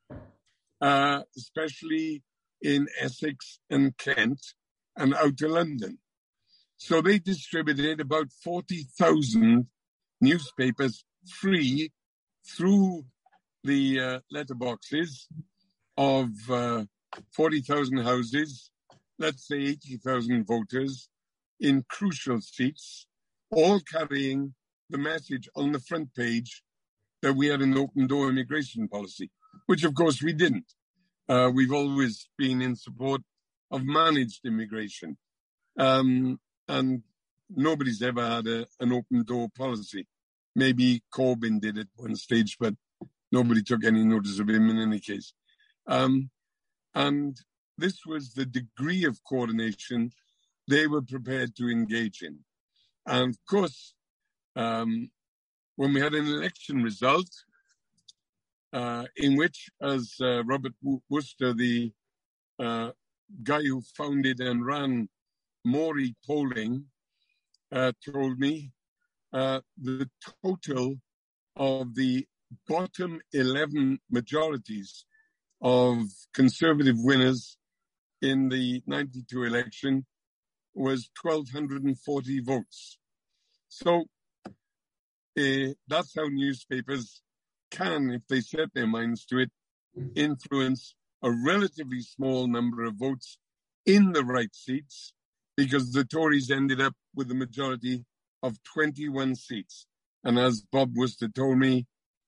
especially in Essex and Kent and outer London. So they distributed about 40,000 newspapers free through the letterboxes of 40,000 houses, let's say 80,000 voters in crucial seats, all carrying the message on the front page that we had an open door immigration policy, which of course we didn't. We've always been in support of managed immigration. And nobody's ever had an open door policy. Maybe Corbyn did at one stage, but nobody took any notice of him in any case. And this was the degree of coordination they were prepared to engage in. And of course, when we had an election result in which, as Robert Worcester, the guy who founded and ran Maury Polling, told me, the total of the bottom 11 majorities of Conservative winners in the 92 election was 1,240 votes. So that's how newspapers can, if they set their minds to it, influence a relatively small number of votes in the right seats, because the Tories ended up with a majority of 21 seats. And as Bob Worcester told me,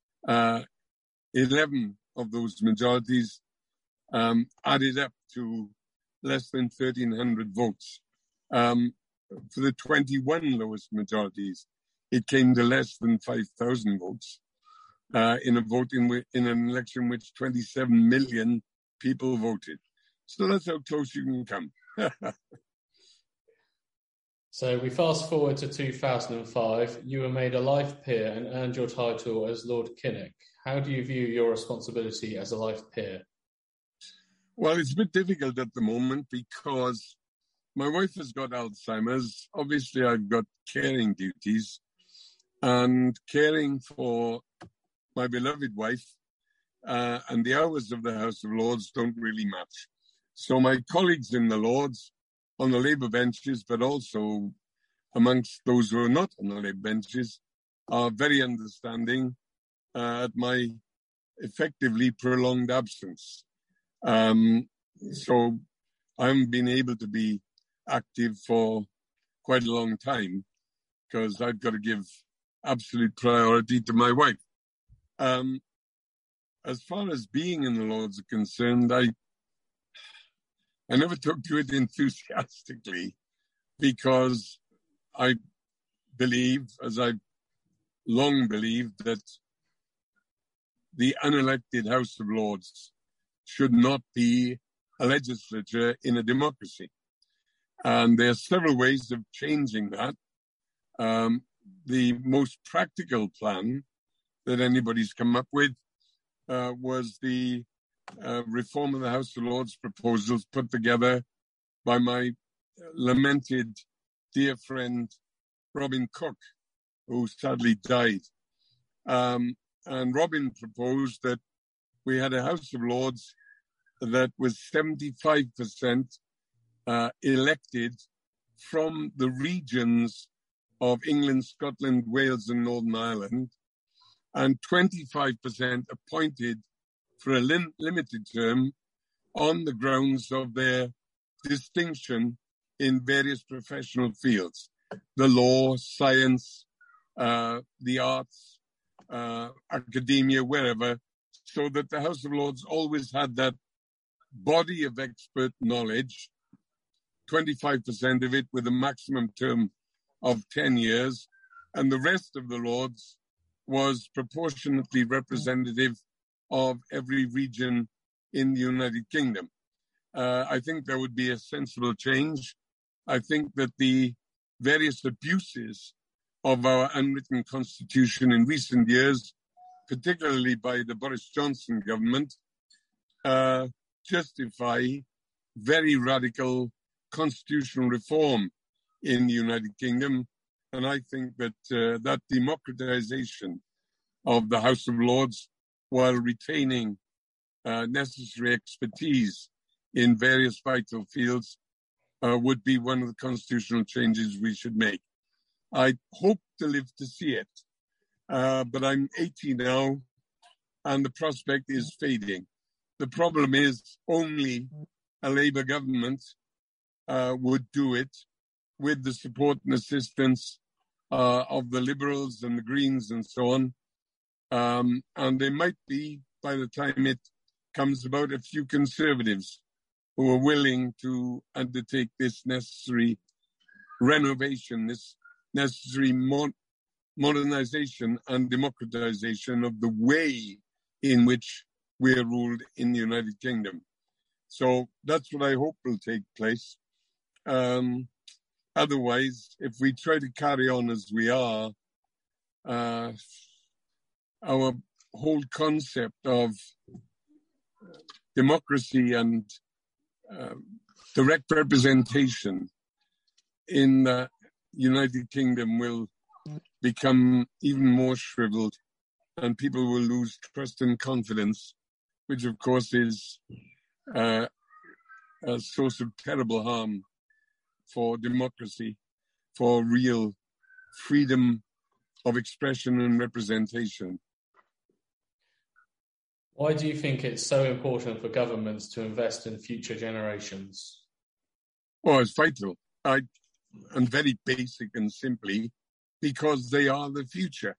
11 of those majorities added up to less than 1,300 votes. For the 21 lowest majorities, it came to less than 5,000 votes in an election in which 27 million people voted. So that's how close you can come. So we fast forward to 2005. You were made a life peer and earned your title as Lord Kinnock. How do you view your responsibility as a life peer? Well, it's a bit difficult at the moment because my wife has got Alzheimer's. Obviously, I've got caring duties, and caring for my beloved wife and the hours of the House of Lords don't really match. So my colleagues in the Lords, on the Labour benches, but also amongst those who are not on the Labour benches, are very understanding at my effectively prolonged absence. So I haven't been able to be active for quite a long time because I've got to give absolute priority to my wife. As far as being in the Lords are concerned, I never took to it enthusiastically because I believe, as I've long believed, that the unelected House of Lords should not be a legislature in a democracy. And there are several ways of changing that. The most practical plan that anybody's come up with was the reform of the House of Lords proposals put together by my lamented dear friend Robin Cook, who sadly died. And Robin proposed that we had a House of Lords that was 75% elected from the regions of England, Scotland, Wales, and Northern Ireland, and 25% appointed for a limited term on the grounds of their distinction in various professional fields, the law, science, the arts, academia, wherever, so that the House of Lords always had that body of expert knowledge, 25% of it with a maximum term of 10 years, and the rest of the Lords was proportionately representative of every region in the United Kingdom. I think that would be a sensible change. I think that the various abuses of our unwritten constitution in recent years, particularly by the Boris Johnson government, justify very radical constitutional reform in the United Kingdom. And I think that that democratization of the House of Lords, while retaining necessary expertise in various vital fields, would be one of the constitutional changes we should make. I hope to live to see it, but I'm 80 now, and the prospect is fading. The problem is only a Labour government would do it with the support and assistance of the Liberals and the Greens and so on. And there might be, by the time it comes about, a few Conservatives who are willing to undertake this necessary renovation, this necessary modernization and democratization of the way in which we are ruled in the United Kingdom. So that's what I hope will take place. Otherwise, if we try to carry on as we are, our whole concept of democracy and direct representation in the United Kingdom will become even more shriveled, and people will lose trust and confidence, which of course is a source of terrible harm for democracy, for real freedom of expression and representation. Why do you think it's so important for governments to invest in future generations? Well, it's vital. And very basic and simply, because they are the future.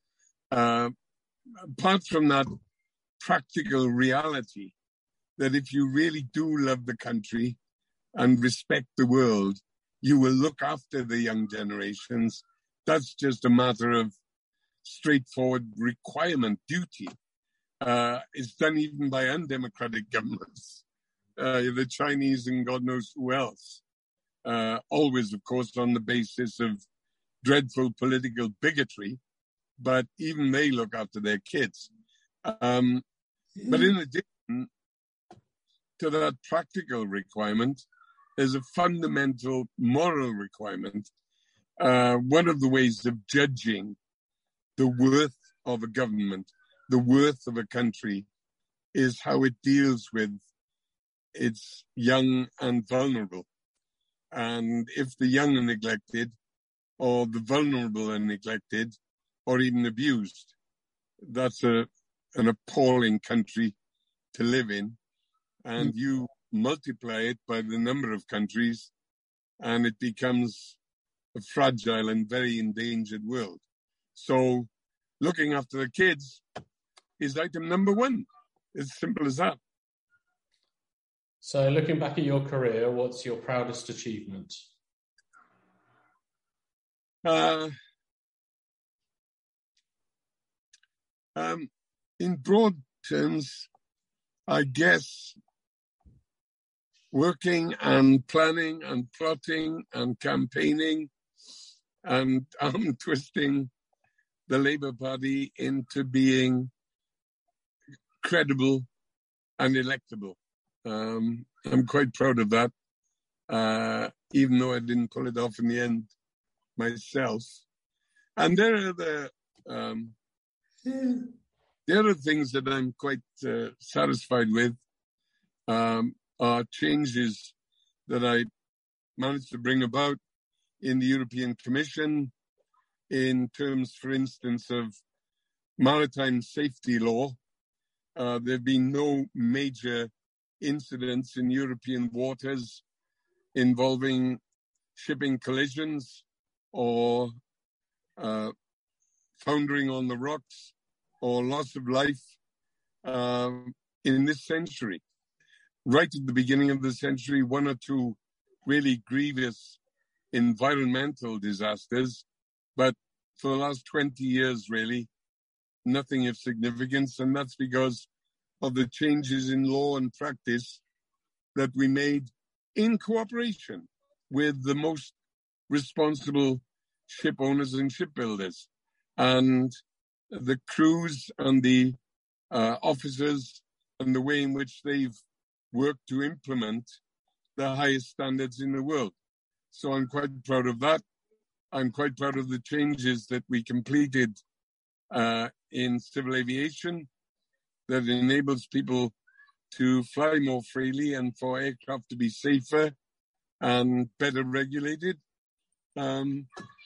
Apart from that practical reality, that if you really do love the country and respect the world, you will look after the young generations. That's just a matter of straightforward requirement, duty. It's done even by undemocratic governments, the Chinese and God knows who else. Always, of course, on the basis of dreadful political bigotry, but even they look after their kids. But in addition to that practical requirement, there's a fundamental moral requirement. One of the ways of judging the worth of a government, the worth of a country, is how it deals with its young and vulnerable. And if the young are neglected, or the vulnerable are neglected, or even abused, that's an appalling country to live in. And you multiply it by the number of countries, and it becomes a fragile and very endangered world. So looking after the kids is item number one. It's simple as that. So looking back at your career, what's your proudest achievement? In broad terms, I guess working and planning and plotting and campaigning and arm twisting the Labour Party into being credible and electable. I'm quite proud of that, even though I didn't pull it off in the end myself. And there are the other things that I'm quite satisfied with are changes that I managed to bring about in the European Commission in terms, for instance, of maritime safety law. There have been no major incidents in European waters involving shipping collisions or foundering on the rocks or loss of life in this century. Right at the beginning of the century, one or two really grievous environmental disasters, but for the last 20 years, really, nothing of significance, and that's because of the changes in law and practice that we made in cooperation with the most responsible ship owners and shipbuilders. And the crews and the officers and the way in which they've worked to implement the highest standards in the world. So I'm quite proud of that. I'm quite proud of the changes that we completed in civil aviation that enables people to fly more freely and for aircraft to be safer and better regulated. And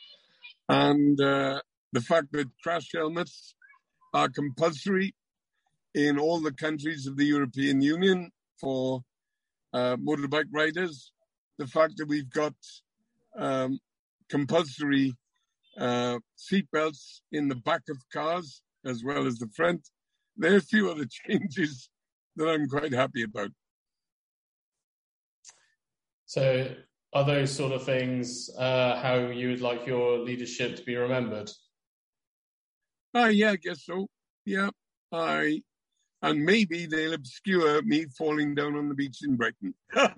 the fact that crash helmets are compulsory in all the countries of the European Union for motorbike riders, the fact that we've got compulsory seatbelts in the back of cars as well as the front. There are a few other changes that I'm quite happy about. So are those sort of things how you would like your leadership to be remembered? Yeah, I guess so. Yeah, and maybe they'll obscure me falling down on the beach in Brighton.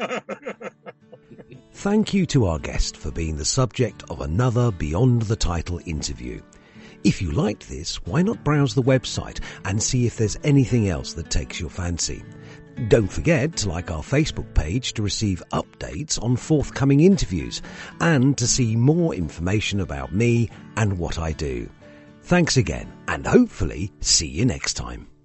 Thank you to our guest for being the subject of another Beyond the Title interview. If you liked this, why not browse the website and see if there's anything else that takes your fancy. Don't forget to like our Facebook page to receive updates on forthcoming interviews and to see more information about me and what I do. Thanks again, and hopefully see you next time.